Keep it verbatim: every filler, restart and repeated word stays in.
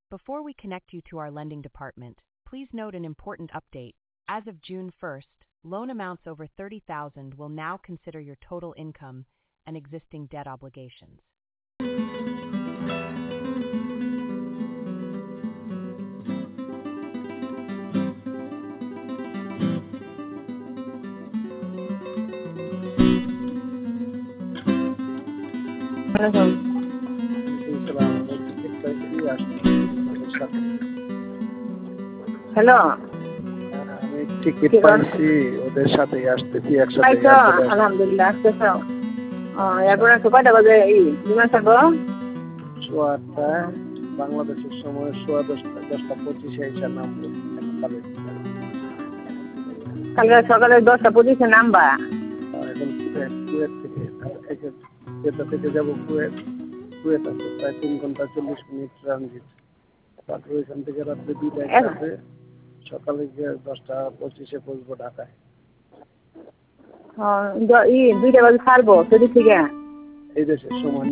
Before we connect you to our lending department, please note an important update. As of June first, loan amounts over thirty thousand will now consider your total income and existing debt obligations. Hello, আমি ticket পাইছি ওদের সাথে আসতেছি একসাথে পাইছো? আলহামদুলিল্লাহ আসতেছ। এরপরে কয়টা বাজে এই বিমান থাকবো? সোয়া আটটা বাংলাদেশের সময় সোয়া দশটা দশটা পঁচিশে এসে নামবো। কালকে সকালে দশটা পঁচিশে নামবা? এখন কুয়েত কুয়েত থেকে থেকে জেদ্দা থেকে যাবো কুয়েত। কুয়েত আছে প্রায় তিন ঘন্টা চল্লিশ মিনিট ট্রানজিট। তারপরে ওইখান থেকে রাত্রে দুইটায় আছে, সকালে গিয়ে দশটা পঁচিশে পৌঁছবো ঢাকায়। দুইটা বাজে ছাড়বো সেদিক থেকে? এই দেশের সময়